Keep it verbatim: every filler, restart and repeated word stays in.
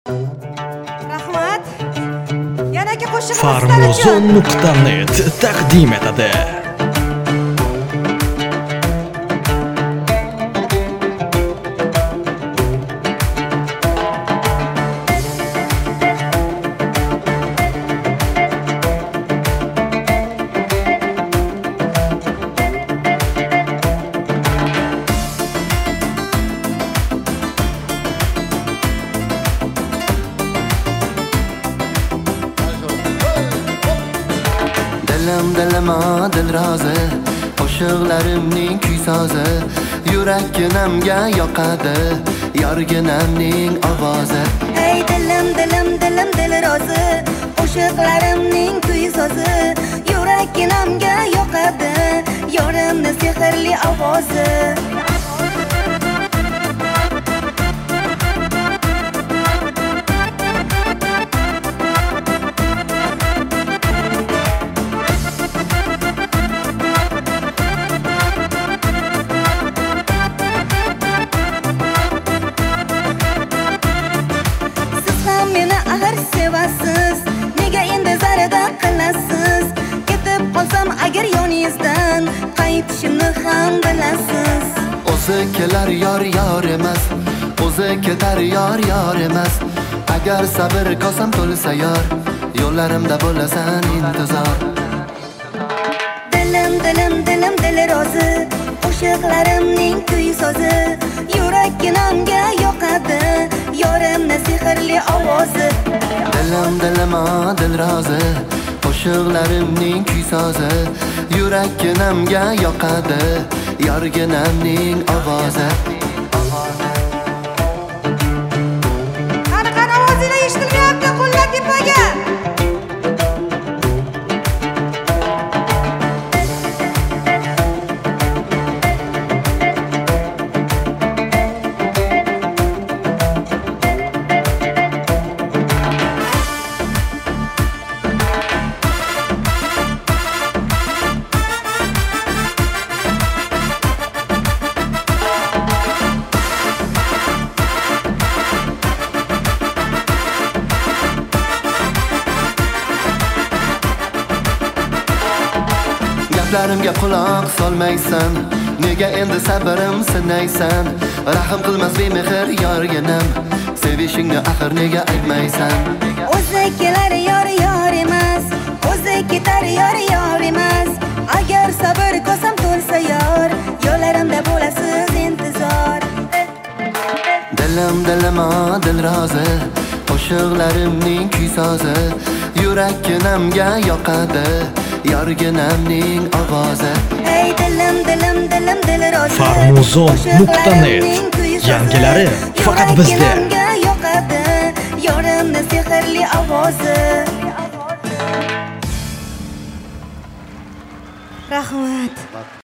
Rahmat. Yana ki qo'shig'imiz Farmuzon nuqta net taqdim etadi. Dilim dilima dil rozi, qo'shiqlarimning kuy sozi, yurakkinamga yoqadi, yorginamning ovozi. Hey dilim dilim dilim dil rozi, qo'shiqlarimning kuy sozi, yurakkinamga yoqadi, yorimni sehrli ovozi. Sevasiz, nega endi zarada qilasiz? Ketib qolsam agar yoningizdan, qaytishimni ham bilasiz. O'zi kelar yor yor emas, o'zi ketar yor yor emas. Agar sabr kosam to'lsa yor, yo'llarimda bo'lasan intizor. Dilim dilim dilim dil rozi, qo'shiqlarimning kuy sozi, yurakkinamga yoqadi, yorimni sehrli ovozi. Dilim dilima dil rozi, qo'shiqlarimning kuy sozi, yurakkinamga yoqadi, yorginamning ovozi. Qani qani ovozinglar eshitilmayapti, qo'llar tepaga. Gaplarimga quloq solmaysan, nega endi sabrim sinaysan? Rahim qilmas bemehr yorginam, sevishingni axir nega aytmaysan? O'zi kelar yor yor emas, o'zi ketar yor yor emas. Agar sabr kosam to'lsa yor, yo'llarimda bo'lasiz intizor. Dilim dilima dil rozi, qo'shiqlarimning kuy sozi, yurakkinamga yoqadi, yorginamning ovozi. Hey dilim dilim dilim dil rozi, Farmuzon nuqta net yangilari faqat bizda. Yurakkinamga yoqadi, yorimni sehrli ovozi. Rahmat.